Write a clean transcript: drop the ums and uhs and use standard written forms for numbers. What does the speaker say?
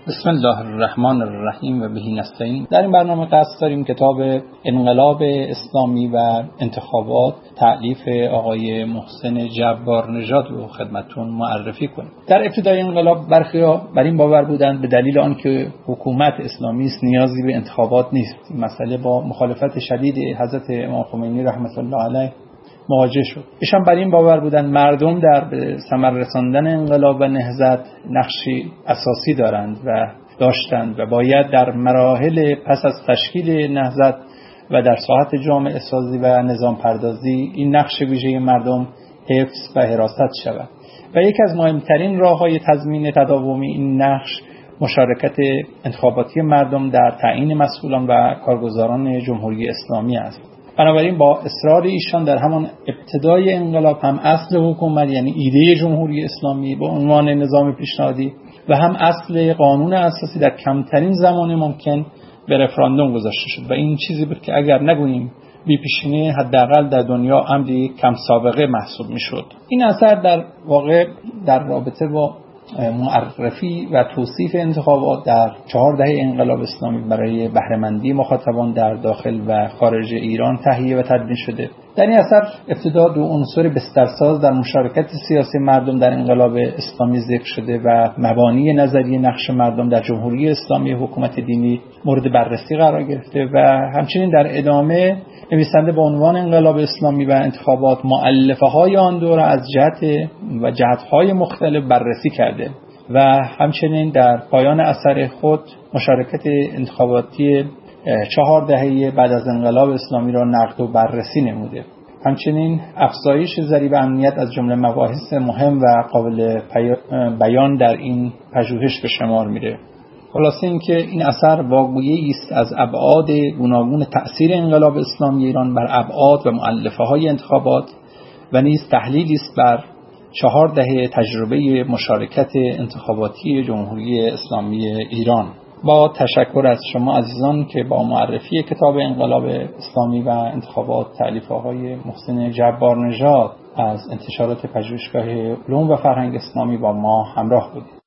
بسم الله الرحمن الرحیم و بهی نستعین. در این برنامه قصد داریم کتاب انقلاب اسلامی و انتخابات تألیف آقای محسن جبارنژاد رو خدمتتون معرفی کنیم. در ابتدای انقلاب برخی‌ها بر این باور بودند به دلیل آنکه حکومت اسلامی است نیازی به انتخابات نیست. این مسئله با مخالفت شدید حضرت امام خمینی رحمت الله علیه مواجه شد. ایشان بر این باور بودند مردم در به ثمر رساندن انقلاب و نهضت نقشی اساسی دارند و داشتند و باید در مراحل پس از تشکیل نهضت و در ساحت جامعه سازی و نظام پردازی این نقش ویژه مردم حفظ و حراست شود و یکی از مهمترین راه‌های تضمین تداوم این نقش مشارکت انتخاباتی مردم در تعیین مسئولان و کارگزاران جمهوری اسلامی است. بنابراین با اصرار ایشان در همان ابتدای انقلاب هم اصل حکومت یعنی ایده جمهوری اسلامی به عنوان نظام پیشنهادی و هم اصل قانون اساسی در کمترین زمان ممکن به رفراندوم گذاشته شد و این چیزی بود که اگر نگوییم بی پیشینه حداقل در دنیا امری کم سابقه محسوب میشد. این اثر در واقع در رابطه با معرفی و توصیف انتخابات در 4 دهه انقلاب اسلامی برای بهره‌مندی مخاطبان در داخل و خارج ایران تهیه و تدوین شده. در این اثر ابتدا 2 عنصر بسترساز در مشارکت سیاسی مردم در انقلاب اسلامی ذکر شده و مبانی نظری نقش مردم در جمهوری اسلامی حکومت دینی مورد بررسی قرار گرفته و همچنین در ادامه نویسنده با عنوان انقلاب اسلامی و انتخابات مؤلفه‌های آن دوره از جهت‌های مختلف بررسی کرده و همچنین در پایان اثر خود مشارکت انتخاباتی 4 دهه بعد از انقلاب اسلامی را نقد و بررسی نموده. همچنین افزایش ضریب امنیت از جمله مباحث مهم و قابل بیان در این پژوهش به شمار میره. خلاصه اینکه این اثر واگویی است از ابعاد گوناگون تأثیر انقلاب اسلامی ایران بر ابعاد و مؤلفه‌های انتخابات و نیز تحلیلی است بر 4 دهه تجربه مشارکت انتخاباتی جمهوری اسلامی ایران. با تشکر از شما عزیزان که با معرفی کتاب انقلاب اسلامی و انتخابات تألیف آقای محسن جبارنژاد از انتشارات پژوهشگاه علوم و فرهنگ اسلامی با ما همراه بودید.